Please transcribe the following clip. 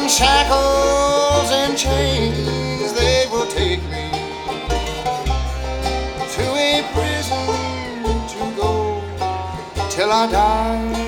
in shackles and chains, they will take me to a prison to go till I die.